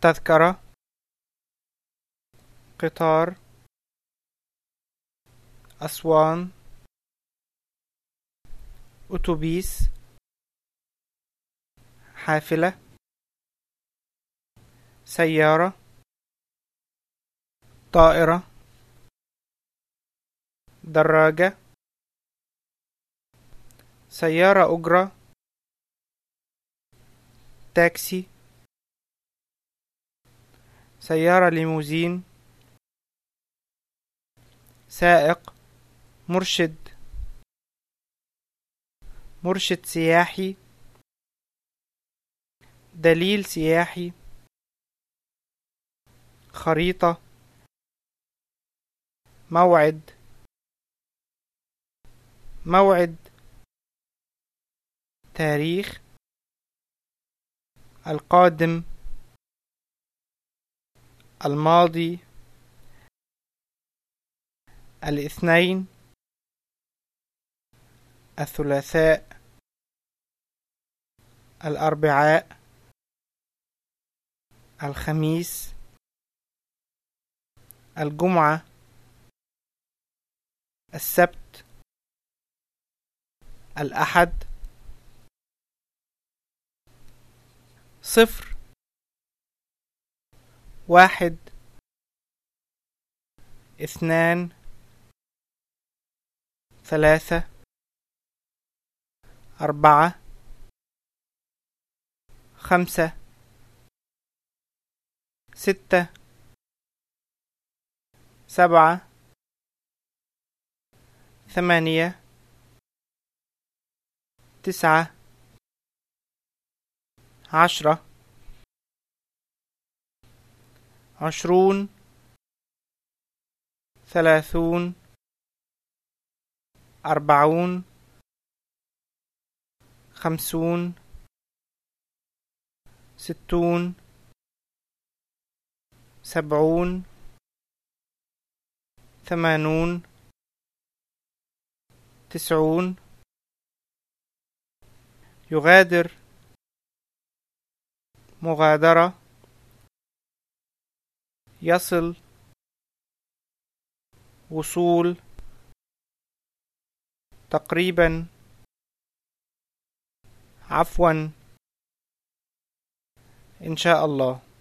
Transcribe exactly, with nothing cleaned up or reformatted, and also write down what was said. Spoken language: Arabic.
تذكرة، قطار، أسوان، أتوبيس، حافلة، سيارة، طائرة، دراجة، سيارة أجرة، تاكسي، سيارة ليموزين، سائق، مرشد، مرشد سياحي، دليل سياحي، خريطة، موعد، موعد، تاريخ، القادم، الماضي، الاثنين، الثلاثاء، الأربعاء، الخميس، الجمعة، السبت، الأحد. صفر، واحد، اثنان، ثلاثة، أربعة، خمسة، ستة، سبعة، ثمانية، تسعة، عشرة، عشرون، ثلاثون، أربعون، خمسون، ستون، سبعون، ثمانون، تسعون. يغادر، مغادرة، يصل، وصول، تقريبا، عفوا، إن شاء الله.